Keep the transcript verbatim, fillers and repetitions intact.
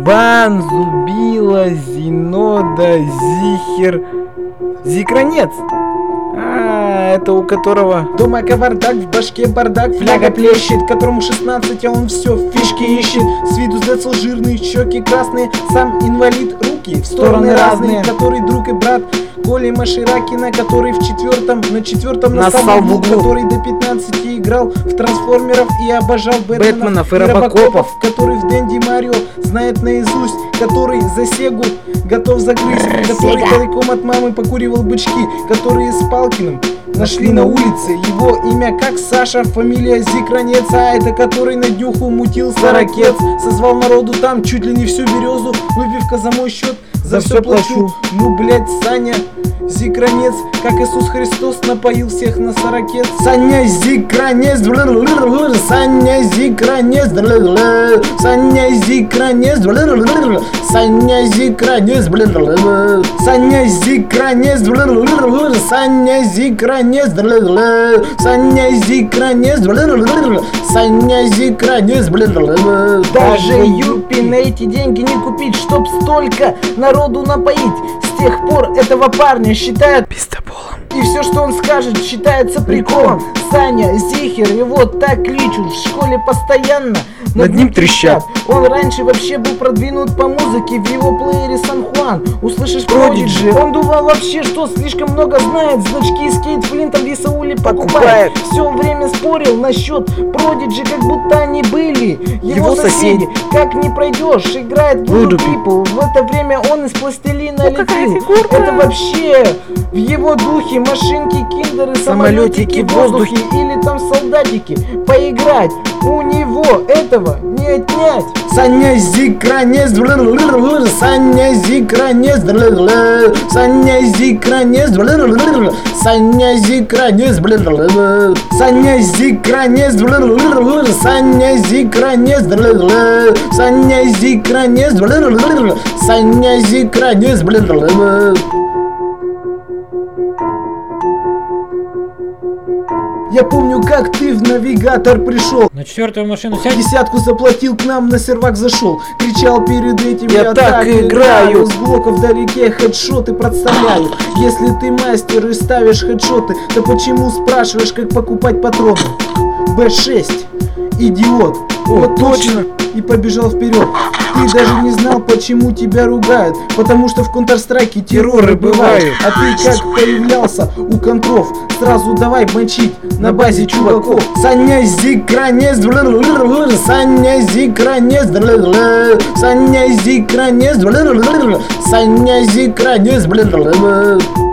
Бан, Зубила, Зинода, Зихер, Зикранец. А, это у которого дома кавардак, в башке бардак, фляга плещет, которому шестнадцать, а он все фишки ищет. С виду децл жирный, щеки красные, сам инвалид, руки в стороны разные, который друг и брат Коли Маширакина, который в четвертом, на четвертом нассал в углу, который до пятнадцати играл в трансформеров и обожал Бэтменов, Бэтменов и Робокопов, который в Дэнди Марио знает наизусть, который за Сегу готов загрызть, который далеком от мамы покуривал бычки, которые с Палкиным нашли на улице. Его имя как Саша, фамилия Зикранец, а это который на днюху мутил сорокец. Созвал народу там чуть ли не всю березу, выпивка за мой счет, за, за все плачу. Ну блять, Саня Зикранец, как Иисус Христос напоил всех на сорокец. Саня Зикранец, Саня Зикранец, Саня Зикранец, Саня Зикранец, Саня Зикранец, Саня Зикранец, Саня Зикранец, Саня Зикранец, даже Юпи на эти деньги не купить, чтоб столько народу напоить. С тех пор этого парня считают пиздоболом, и все, что он скажет, считается приколом. Саня Зихер, его так кличут в школе постоянно, над, над ним трещат. Он раньше вообще был продвинут по музыке, в его плеере Сан-Хуан услышишь Продиджи. Он думал вообще, что слишком много знает, значки с Кейт Флинтом в Исаули покупает. Все время спорил насчет Продиджи, как будто они были его, его соседи. Как не пройдешь, играет Voodoo People. В это время он из пластилина лепил. Это вообще в его духе. Машинки, киндеры, самолетики в воздухе или там солдатики. Поиграть у него этого не отнять. Саня Зикранец, Саня Зикранец, Саня Зикранец, Саня Зикранец, Саня Зикранец, Саня Зикранец, Саня Зикранец, Саня Зикранец. Я помню, как ты в навигатор пришел, на четвертую машину сядь, десятку заплатил, к нам на сервак зашел, кричал перед этим: я, я так играю, с блока вдалеке хедшоты представляю. Если ты мастер и ставишь хедшоты, то почему спрашиваешь, как покупать патроны? бэ шесть, идиот. О, вот точно. И побежал вперед. Ты даже не знал, почему тебя ругают, потому что в Counter-Strike терроры бывают. А ты как появлялся у контров, сразу давай мочить на базе чуваков. Саня Зикранец, Саня Зикранец, Саня Зикранец, Саня Зикранец,